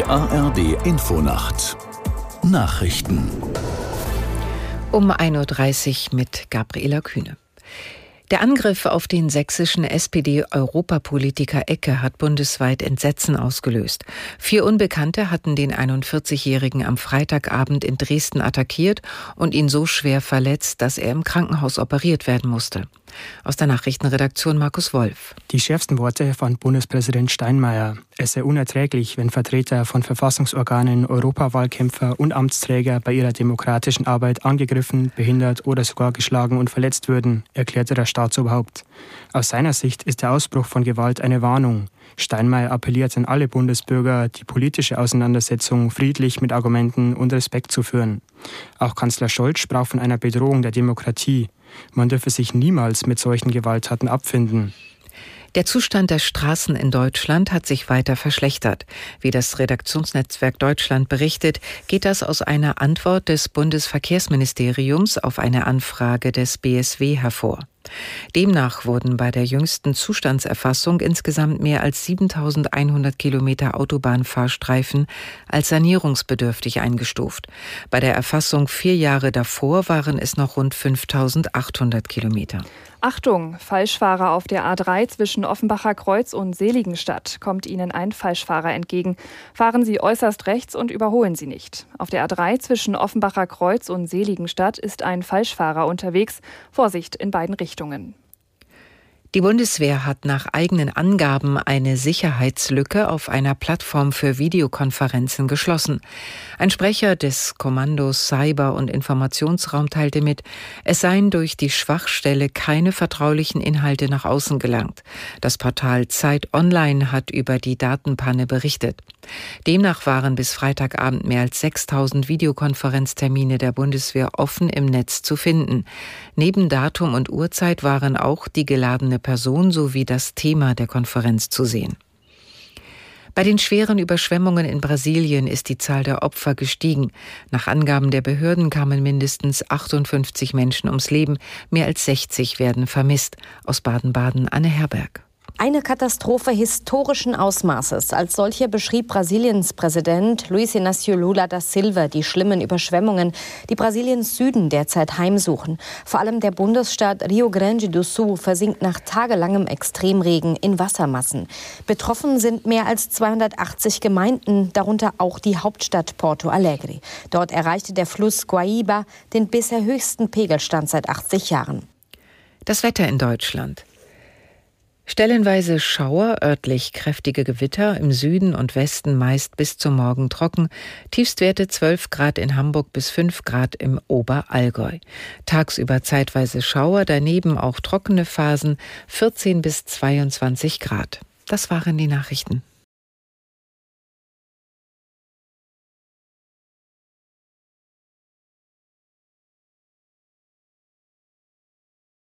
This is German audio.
Die ARD Infonacht Nachrichten um 1.30 Uhr mit Gabriela Kühne. Der Angriff auf den sächsischen SPD-Europapolitiker Ecke hat bundesweit Entsetzen ausgelöst. 4 Unbekannte hatten den 41-Jährigen am Freitagabend in Dresden attackiert und ihn so schwer verletzt, dass er im Krankenhaus operiert werden musste. Aus der Nachrichtenredaktion Markus Wolf. Die schärfsten Worte von Bundespräsident Steinmeier. Es sei unerträglich, wenn Vertreter von Verfassungsorganen, Europawahlkämpfer und Amtsträger bei ihrer demokratischen Arbeit angegriffen, behindert oder sogar geschlagen und verletzt würden, erklärte der Staatsoberhaupt. Aus seiner Sicht ist der Ausbruch von Gewalt eine Warnung. Steinmeier appelliert an alle Bundesbürger, die politische Auseinandersetzung friedlich mit Argumenten und Respekt zu führen. Auch Kanzler Scholz sprach von einer Bedrohung der Demokratie. Man dürfe sich niemals mit solchen Gewalttaten abfinden. Der Zustand der Straßen in Deutschland hat sich weiter verschlechtert. Wie das Redaktionsnetzwerk Deutschland berichtet, geht das aus einer Antwort des Bundesverkehrsministeriums auf eine Anfrage des BSW hervor. Demnach wurden bei der jüngsten Zustandserfassung insgesamt mehr als 7.100 Kilometer Autobahnfahrstreifen als sanierungsbedürftig eingestuft. Bei der Erfassung 4 Jahre davor waren es noch rund 5.800 Kilometer. Achtung, Falschfahrer auf der A3 zwischen Offenbacher Kreuz und Seligenstadt. Kommt Ihnen ein Falschfahrer entgegen. Fahren Sie äußerst rechts und überholen Sie nicht. Auf der A3 zwischen Offenbacher Kreuz und Seligenstadt ist ein Falschfahrer unterwegs. Vorsicht in beiden Richtungen. Die Bundeswehr hat nach eigenen Angaben eine Sicherheitslücke auf einer Plattform für Videokonferenzen geschlossen. Ein Sprecher des Kommandos Cyber- und Informationsraum teilte mit, es seien durch die Schwachstelle keine vertraulichen Inhalte nach außen gelangt. Das Portal Zeit Online hat über die Datenpanne berichtet. Demnach waren bis Freitagabend mehr als 6.000 Videokonferenztermine der Bundeswehr offen im Netz zu finden. Neben Datum und Uhrzeit waren auch die geladene Person sowie das Thema der Konferenz zu sehen. Bei den schweren Überschwemmungen in Brasilien ist die Zahl der Opfer gestiegen. Nach Angaben der Behörden kamen mindestens 58 Menschen ums Leben. Mehr als 60 werden vermisst. Aus Baden-Baden Anne Herberg. Eine Katastrophe historischen Ausmaßes. Als solche beschrieb Brasiliens Präsident Luiz Inácio Lula da Silva die schlimmen Überschwemmungen, die Brasiliens Süden derzeit heimsuchen. Vor allem der Bundesstaat Rio Grande do Sul versinkt nach tagelangem Extremregen in Wassermassen. Betroffen sind mehr als 280 Gemeinden, darunter auch die Hauptstadt Porto Alegre. Dort erreichte der Fluss Guaíba den bisher höchsten Pegelstand seit 80 Jahren. Das Wetter in Deutschland. Stellenweise Schauer, örtlich kräftige Gewitter, im Süden und Westen meist bis zum Morgen trocken, Tiefstwerte 12 Grad in Hamburg bis 5 Grad im Oberallgäu. Tagsüber zeitweise Schauer, daneben auch trockene Phasen, 14 bis 22 Grad. Das waren die Nachrichten.